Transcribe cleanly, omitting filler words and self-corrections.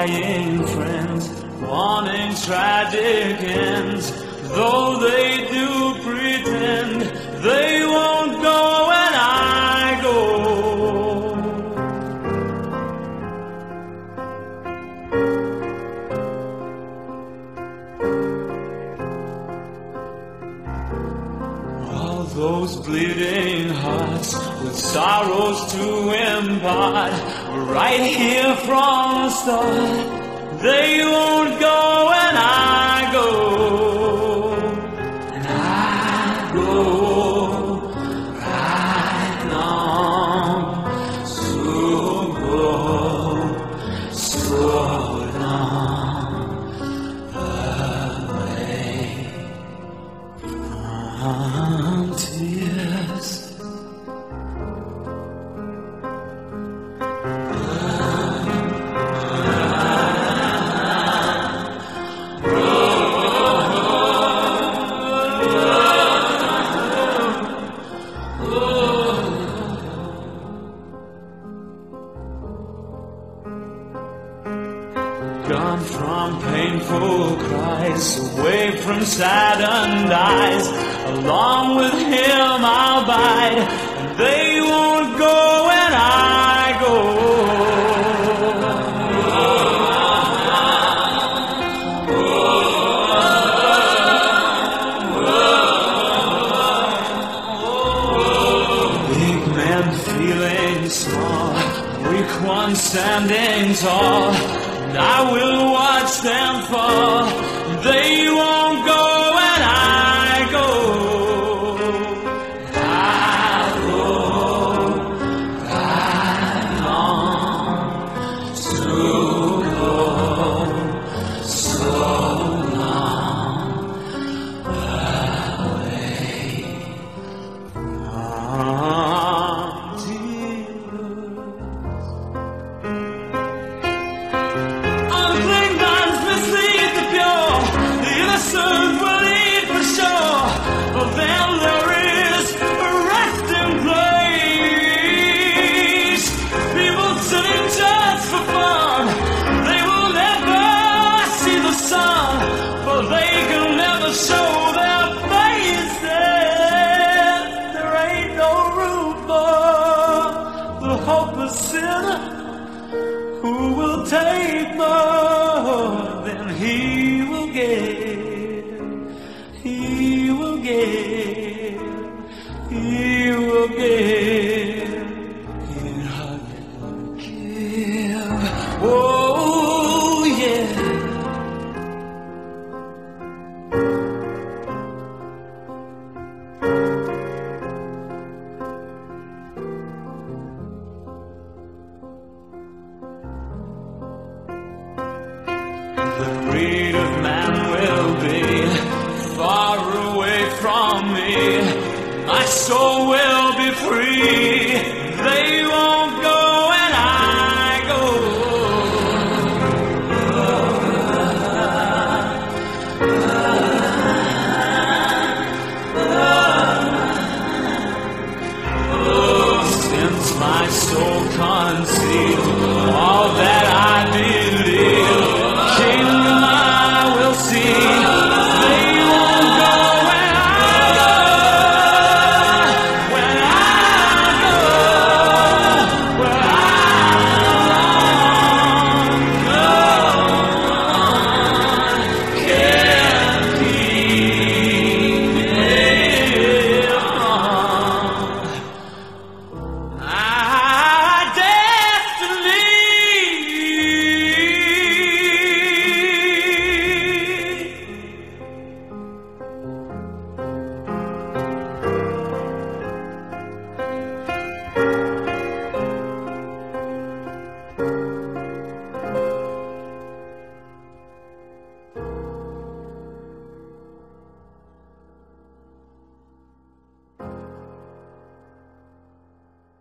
dying friends, wanting tragic ends. Though they do pretend, they won't go when I go. All those bleeding hearts with sorrows to impart were right here from the start. They won't go when I go. And I go right long, so long away from tears. Gone from painful cries, away from saddened eyes. Along with him I'll bide, and they won't go when I go. Big men feeling small, weak ones standing tall, and I will watch them fall. They won't go when I go. I'll go right long, so long away from tears. Unclean minds mislead the pure, the innocent will eat for sure. For them there is a resting place. People sitting just for fun, they will never see the sun, for they can never show their faces. There ain't no room for the hopeless sinner who will take more than he will give. He will give. He will give. He'd hardly give. Oh yeah. The greed of man will be far away from me. My soul will be free.